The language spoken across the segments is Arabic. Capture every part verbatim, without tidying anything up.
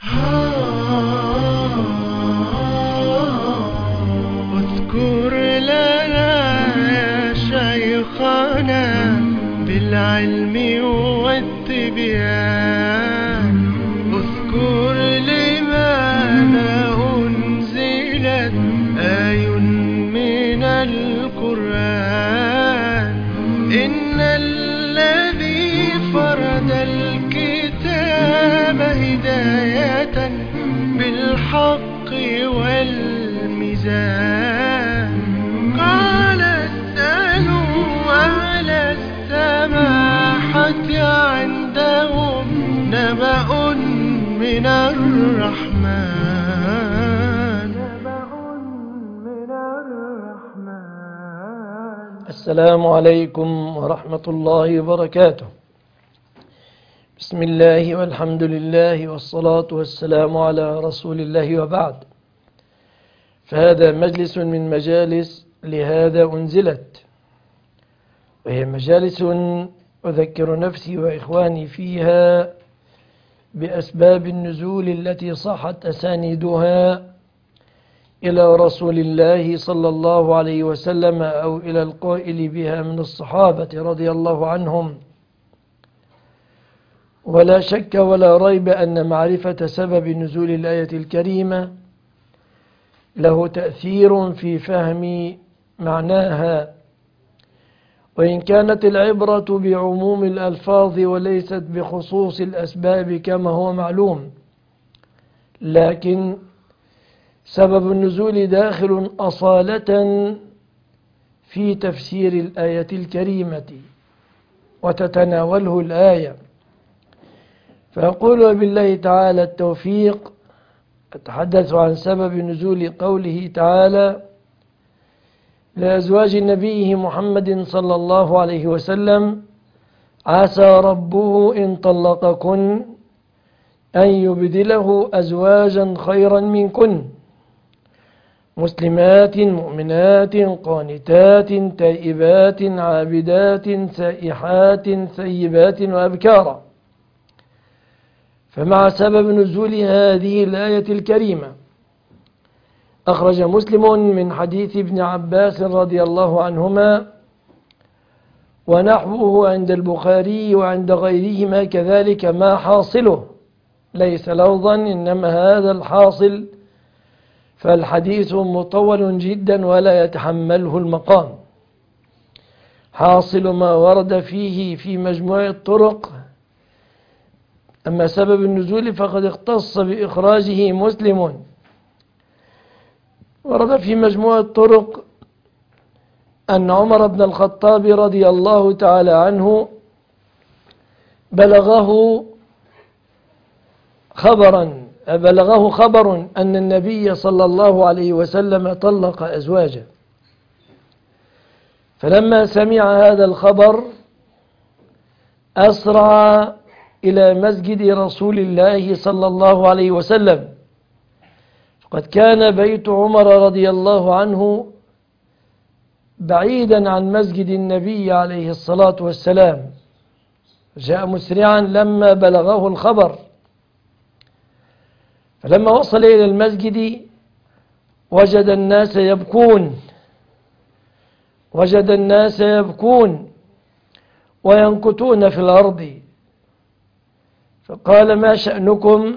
واذكر لنا يا شيخنا بالعلم والتبيان، اذكر لماذا أنزلت آي من القرآن. إن الذي فرد الكتاب هداية بالحق والميزان. قال اسألوا أهل السماحة عندهم نبأ من الرحمن. السلام عليكم ورحمة الله وبركاته. بسم الله والحمد لله والصلاة والسلام على رسول الله، وبعد. فهذا مجلس من مجالس لهذا أنزلت، وهي مجالس أذكر نفسي وإخواني فيها بأسباب النزول التي صحت أسانيدها إلى رسول الله صلى الله عليه وسلم أو إلى القائل بها من الصحابة رضي الله عنهم. ولا شك ولا ريب أن معرفة سبب نزول الآية الكريمة له تأثير في فهم معناها، وإن كانت العبرة بعموم الألفاظ وليست بخصوص الأسباب كما هو معلوم، لكن سبب النزول داخل أصالة في تفسير الآية الكريمة وتتناوله الآية. فأقول بالله تعالى التوفيق أتحدث عن سبب نزول قوله تعالى لأزواج نبيه محمد صلى الله عليه وسلم: عسى ربه إن طلقكن أن يبدله أزواجا خيرا منكن مسلمات مؤمنات قانتات تائبات عابدات سائحات ثيبات وأبكارا. فمع سبب نزول هذه الآية الكريمة أخرج مسلم من حديث ابن عباس رضي الله عنهما، ونحوه عند البخاري وعند غيرهما كذلك، ما حاصله ليس لفظا إنما هذا الحاصل، فالحديث مطول جدا ولا يتحمله المقام. حاصل ما ورد فيه في مجموع الطرق. أما سبب النزول فقد اختص بإخراجه مسلم. ورد في مجموع الطرق أن عمر بن الخطاب رضي الله تعالى عنه بلغه خبرا بلغه خبر أن النبي صلى الله عليه وسلم طلق أزواجه، فلما سمع هذا الخبر أسرع إلى مسجد رسول الله صلى الله عليه وسلم. فقد كان بيت عمر رضي الله عنه بعيدا عن مسجد النبي عليه الصلاة والسلام، جاء مسرعا لما بلغه الخبر. فلما وصل إلى المسجد وجد الناس يبكون وجد الناس يبكون وينكتون في الأرض، فقال: ما شأنكم؟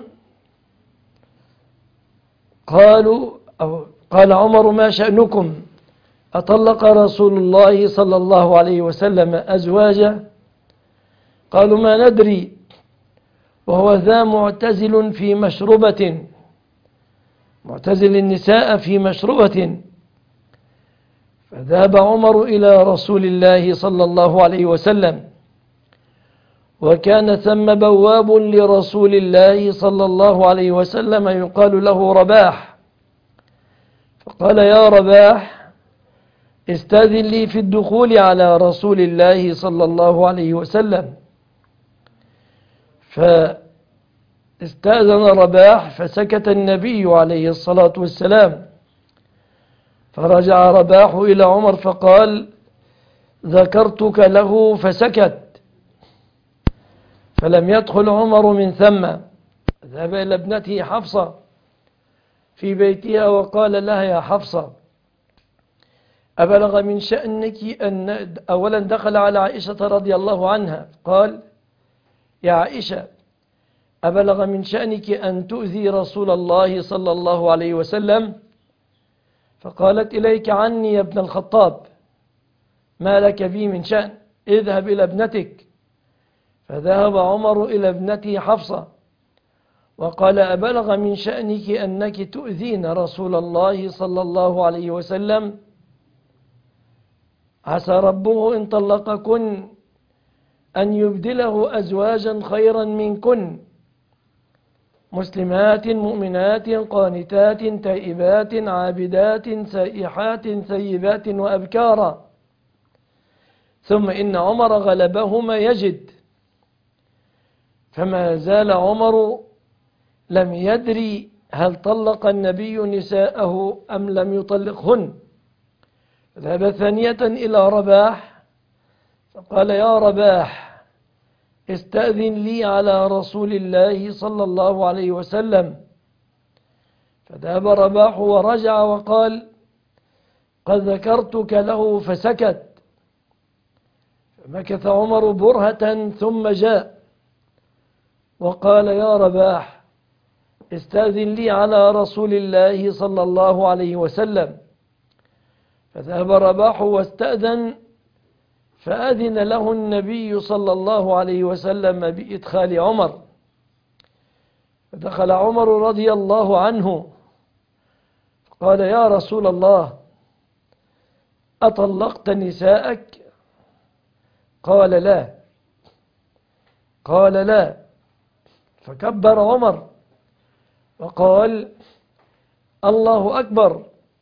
قالوا أو قال عمر: ما شأنكم؟ أطلق رسول الله صلى الله عليه وسلم أزواجه؟ قالوا: ما ندري، وهو ذا معتزل في مشربة معتزل النساء في مشربة. فذهب عمر إلى رسول الله صلى الله عليه وسلم، وكان ثم بواب لرسول الله صلى الله عليه وسلم يقال له رباح، فقال: يا رباح، استاذن لي في الدخول على رسول الله صلى الله عليه وسلم. فاستأذن رباح فسكت النبي عليه الصلاة والسلام، فرجع رباح إلى عمر فقال: ذكرتك له فسكت، فلم يدخل عمر من ثم، ذهب إلى ابنته حفصة في بيتها وقال لها: يا حفصة، أبلغ من شأنك أن أولا دخل على عائشة رضي الله عنها قال: يا عائشة، أبلغ من شأنك أن تؤذي رسول الله صلى الله عليه وسلم؟ فقالت: إليك عني يا ابن الخطاب، ما لك بي من شأن، اذهب إلى ابنتك. فذهب عمر إلى ابنته حفصة وقال: أبلغ من شأنك أنك تؤذين رسول الله صلى الله عليه وسلم؟ عسى ربه إن طلقكن أن يبدله أزواجا خيرا منكن، مسلمات مؤمنات قانتات تائبات عابدات سائحات ثيبات وأبكارا. ثم إن عمر غلبهما يجد، فما زال عمر لم يدري هل طلق النبي نساءه أم لم يطلقهن. ذهب ثانية إلى رباح فقال: يا رباح، استأذن لي على رسول الله صلى الله عليه وسلم. فذهب رباح ورجع وقال: قد ذكرتك له، فسكت. فمكث عمر برهة ثم جاء وقال: يا رباح، استأذن لي على رسول الله صلى الله عليه وسلم. فذهب رباح واستأذن، فأذن له النبي صلى الله عليه وسلم بإدخال عمر. فدخل عمر رضي الله عنه قال: يا رسول الله، أطلقت نساءك؟ قال: لا. قال: لا. فكبر عمر وقال: الله أكبر.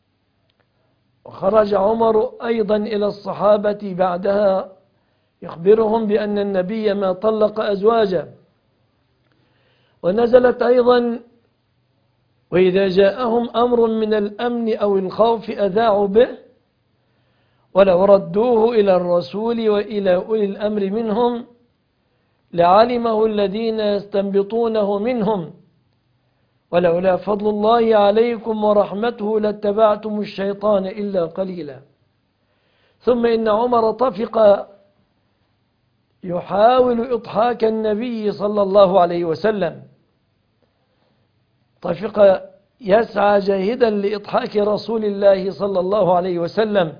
وخرج عمر أيضا إلى الصحابة بعدها يخبرهم بأن النبي ما طلق أزواجه. ونزلت أيضا: وإذا جاءهم أمر من الأمن أو الخوف أذاعوا به ولو ردوه إلى الرسول وإلى أولي الأمر منهم لعلمه الذين يستنبطونه منهم ولولا فضل الله عليكم ورحمته لاتبعتم الشيطان إلا قليلا. ثم إن عمر طفق يحاول إضحاك النبي صلى الله عليه وسلم، طفق يسعى جاهدا لإضحاك رسول الله صلى الله عليه وسلم،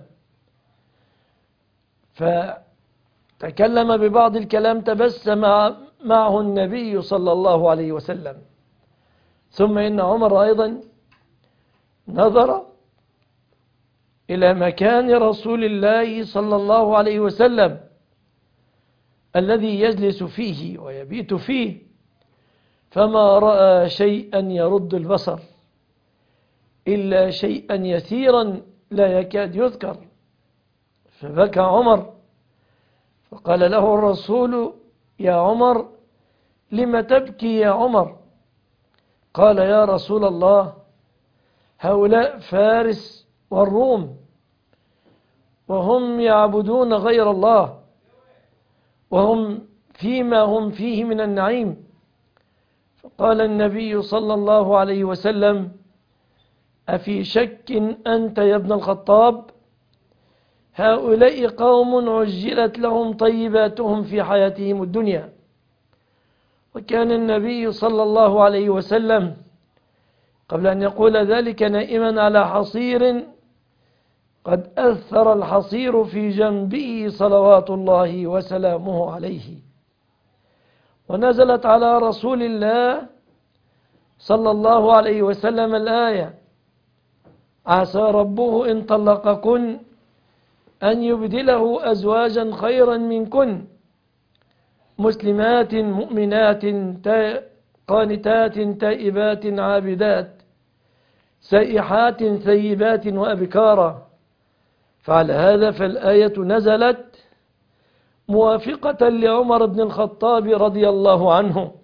فتكلم ببعض الكلام تبسم معه النبي صلى الله عليه وسلم. ثم إن عمر أيضا نظر إلى مكان رسول الله صلى الله عليه وسلم الذي يجلس فيه ويبيت فيه، فما رأى شيئا يرد البصر إلا شيئا يسيرا لا يكاد يذكر. فبكى عمر فقال له الرسول: يا عمر، لم تبكي يا عمر؟ قال: يا رسول الله، هؤلاء فارس والروم وهم يعبدون غير الله وهم فيما هم فيه من النعيم. فقال النبي صلى الله عليه وسلم: أفي شك أنت يا ابن الخطاب؟ هؤلاء قوم عجلت لهم طيباتهم في حياتهم الدنيا. وكان النبي صلى الله عليه وسلم قبل أن يقول ذلك نائما على حصير قد أثر الحصير في جنبه صلوات الله وسلامه عليه. ونزلت على رسول الله صلى الله عليه وسلم الآية: عسى ربه إن طلقكن أن يبدله أزواجا خيرا منكن، مسلمات مؤمنات قانتات تائبات عابدات سائحات ثيبات وأبكارا. فعلى هذا فالآية نزلت موافقة لعمر بن الخطاب رضي الله عنه.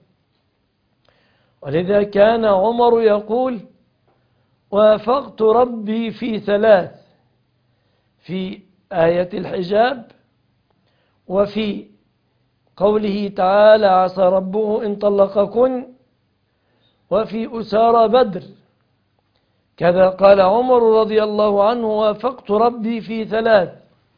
ولذا كان عمر يقول: وافقت ربي في ثلاث، في آية الحجاب وفي قوله تعالى: عسى ربه إن طلقكن وفي أسارى بدر. كذا قال عمر رضي الله عنه: وافقت ربي في ثلاث.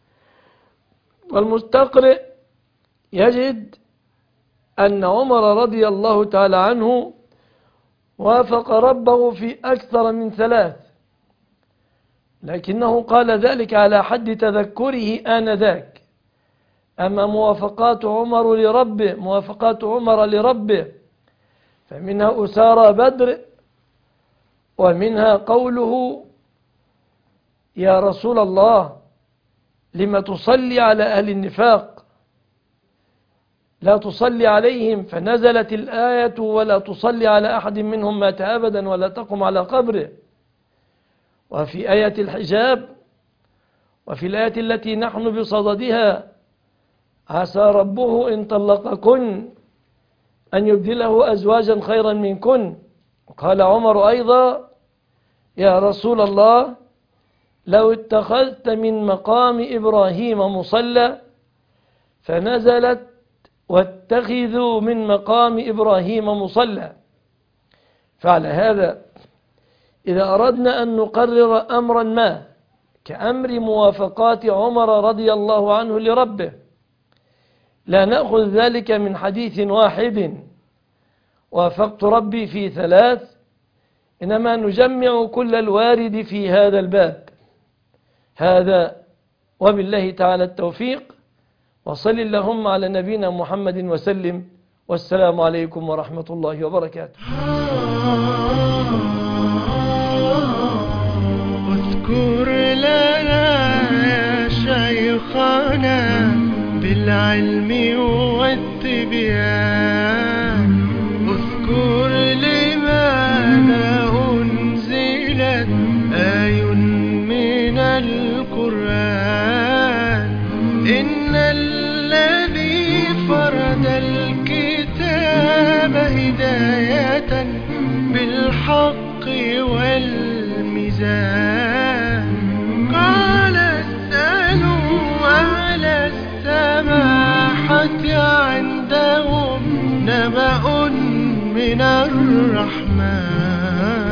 والمستقرئ يجد أن عمر رضي الله تعالى عنه وافق ربه في أكثر من ثلاث، لكنه قال ذلك على حد تذكره آنذاك. أما موافقات عمر لربه موافقات عمر لربه فمنها أسارى بدر، ومنها قوله: يا رسول الله لم تصلي على أهل النفاق، لا تصلي عليهم، فنزلت الآية: ولا تصلي على أحد منهم مات أبدا ولا تقم على قبره. وفي آية الحجاب وفي الآية التي نحن بصددها: عسى ربه إن طلقكن أن يبدله أزواجا خيرا منكن. قال عمر أيضا: يا رسول الله لو اتخذت من مقام إبراهيم مصلى، فنزلت: واتخذوا من مقام إبراهيم مصلى. فعلى هذا إذا أردنا أن نقرر أمرا ما كأمر موافقات عمر رضي الله عنه لربه، لا نأخذ ذلك من حديث واحد: وافقت ربي في ثلاث، إنما نجمع كل الوارد في هذا الباب. هذا وبالله تعالى التوفيق، وصل اللهم على نبينا محمد وسلم، والسلام عليكم ورحمة الله وبركاته. اذكر لنا يا شيخنا بالعلم والتبيان، اذكر لماذا أنزلت آي من القرآن. إن الذي فرد الكتاب هداية بالحق والميزان، قال اسألوا أهل السماحة عندهم نبأ من الرحمن.